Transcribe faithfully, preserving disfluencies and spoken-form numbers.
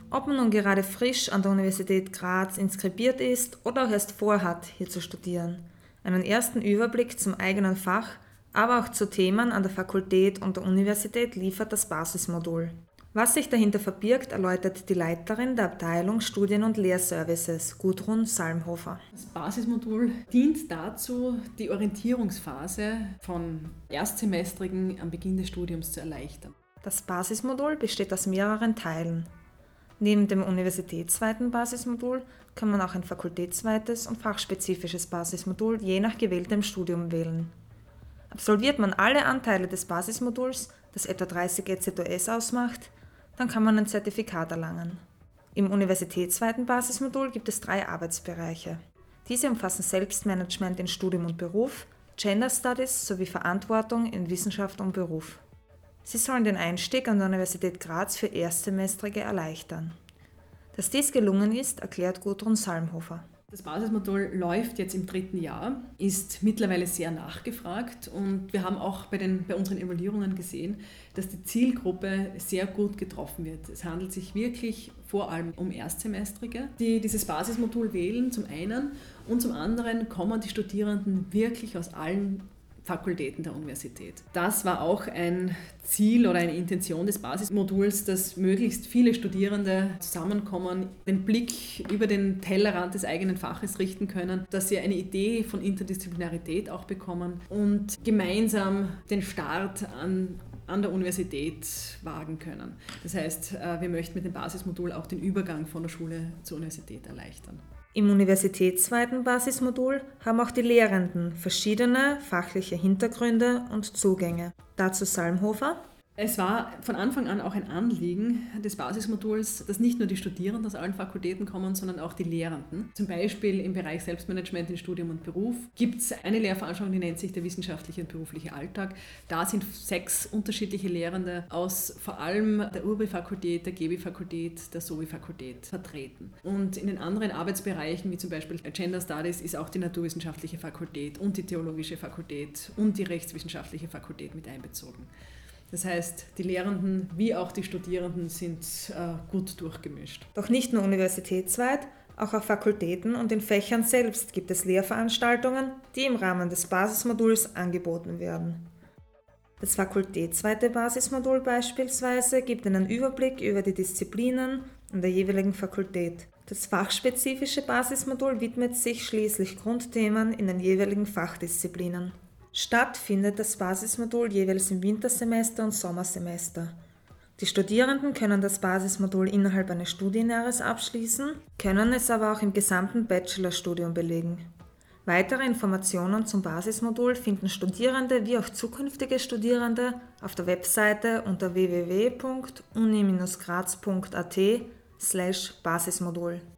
Ob man nun gerade frisch an der Universität Graz inskribiert ist oder auch erst vorhat, hier zu studieren. Einen ersten Überblick zum eigenen Fach, aber auch zu Themen an der Fakultät und der Universität liefert das Basismodul. Was sich dahinter verbirgt, erläutert die Leiterin der Abteilung Studien- und Lehrservices, Gudrun Salmhofer. Das Basismodul dient dazu, die Orientierungsphase von Erstsemestrigen am Beginn des Studiums zu erleichtern. Das Basismodul besteht aus mehreren Teilen. Neben dem universitätsweiten Basismodul kann man auch ein fakultätsweites und fachspezifisches Basismodul je nach gewähltem Studium wählen. Absolviert man alle Anteile des Basismoduls, das etwa dreißig E C T S ausmacht, dann kann man ein Zertifikat erlangen. Im universitätsweiten Basismodul gibt es drei Arbeitsbereiche. Diese umfassen Selbstmanagement in Studium und Beruf, Gender Studies sowie Verantwortung in Wissenschaft und Beruf. Sie sollen den Einstieg an der Universität Graz für Erstsemestrige erleichtern. Dass dies gelungen ist, erklärt Gudrun Salmhofer. Das Basismodul läuft jetzt im dritten Jahr, ist mittlerweile sehr nachgefragt und wir haben auch bei, den, bei unseren Evaluierungen gesehen, dass die Zielgruppe sehr gut getroffen wird. Es handelt sich wirklich vor allem um Erstsemestrige, die dieses Basismodul wählen, zum einen, und zum anderen kommen die Studierenden wirklich aus allen Fakultäten der Universität. Das war auch ein Ziel oder eine Intention des Basismoduls, dass möglichst viele Studierende zusammenkommen, den Blick über den Tellerrand des eigenen Faches richten können, dass sie eine Idee von Interdisziplinarität auch bekommen und gemeinsam den Start an an der Universität wagen können. Das heißt, wir möchten mit dem Basismodul auch den Übergang von der Schule zur Universität erleichtern. Im universitätsweiten Basismodul haben auch die Lehrenden verschiedene fachliche Hintergründe und Zugänge. Dazu Salmhofer. Es war von Anfang an auch ein Anliegen des Basismoduls, dass nicht nur die Studierenden aus allen Fakultäten kommen, sondern auch die Lehrenden. Zum Beispiel im Bereich Selbstmanagement in Studium und Beruf gibt es eine Lehrveranstaltung, die nennt sich der wissenschaftliche und berufliche Alltag. Da sind sechs unterschiedliche Lehrende aus vor allem der U R B-Fakultät, der G E B I-Fakultät, der S O B I-Fakultät vertreten. Und in den anderen Arbeitsbereichen, wie zum Beispiel Gender Studies, ist auch die Naturwissenschaftliche Fakultät und die Theologische Fakultät und die Rechtswissenschaftliche Fakultät mit einbezogen. Das heißt, die Lehrenden wie auch die Studierenden sind äh, gut durchgemischt. Doch nicht nur universitätsweit, auch auf Fakultäten und in Fächern selbst gibt es Lehrveranstaltungen, die im Rahmen des Basismoduls angeboten werden. Das fakultätsweite Basismodul beispielsweise gibt einen Überblick über die Disziplinen an der jeweiligen Fakultät. Das fachspezifische Basismodul widmet sich schließlich Grundthemen in den jeweiligen Fachdisziplinen. Statt findet das Basismodul jeweils im Wintersemester und Sommersemester. Die Studierenden können das Basismodul innerhalb eines Studienjahres abschließen, können es aber auch im gesamten Bachelorstudium belegen. Weitere Informationen zum Basismodul finden Studierende wie auch zukünftige Studierende auf der Webseite unter w w w punkt uni Bindestrich graz punkt a t slash Basismodul.